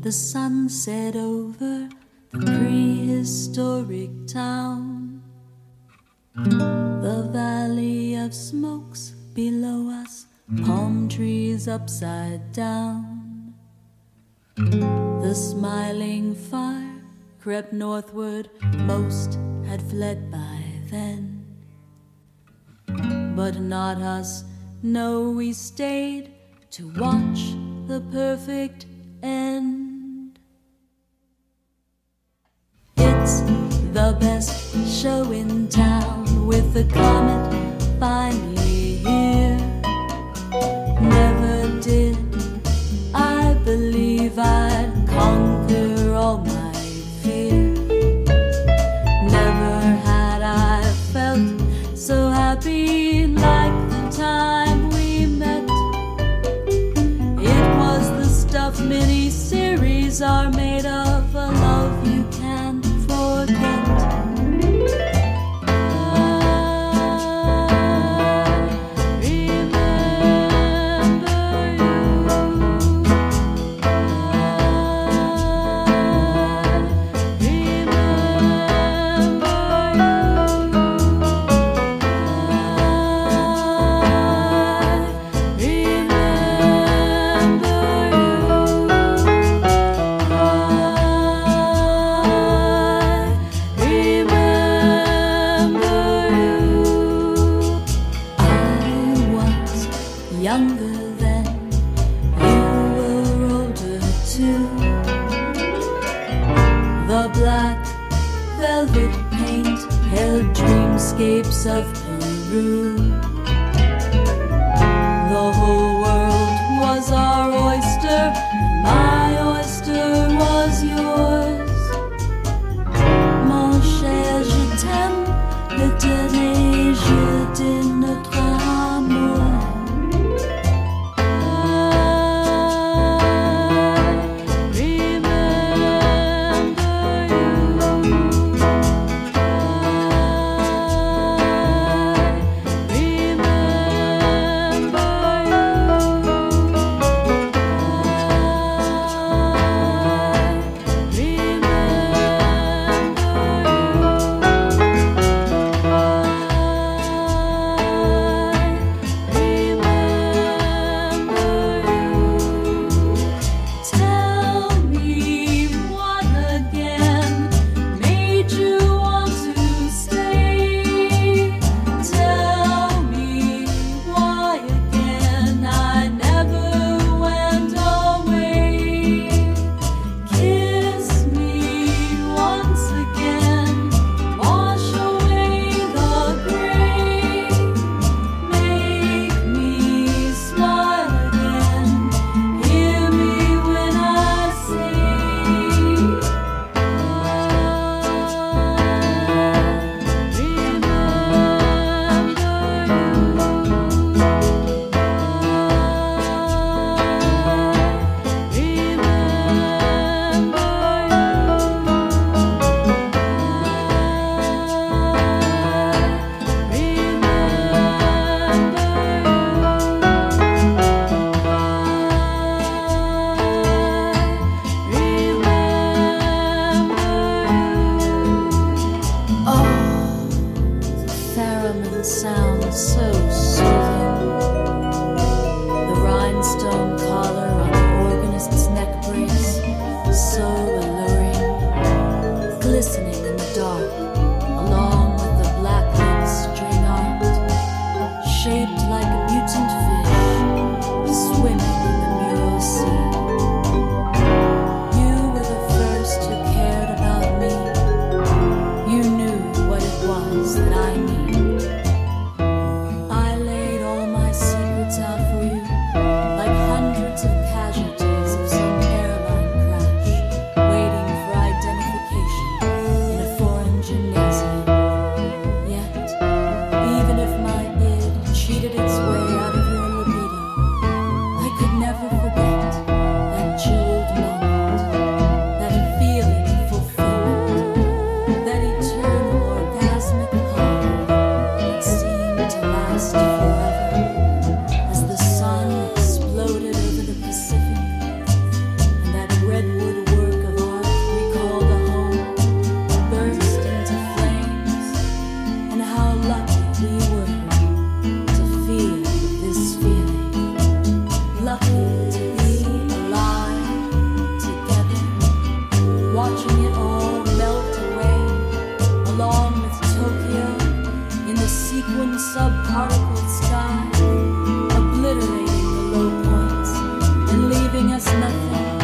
the sunset over the prehistoric town. The valley of smokes below us, palm trees upside down. The smiling fire crept northward, most had fled by then. But not us, no, we stayed to watch the perfect end. It's the best show in town, with the comet finally here. Never did I believe I'd conquer all my fear. Never had I felt so happy like the time we met. It was the stuff mini-series are made of, a love you can't forget. Younger then, you were older too. The black velvet paint held dreamscapes of Peru. The whole world was our oyster, and my oyster was yours. Mon cher, je t'aime, l'éternel jeu de notre amour. subparticle sky, obliterating the low points and leaving us nothing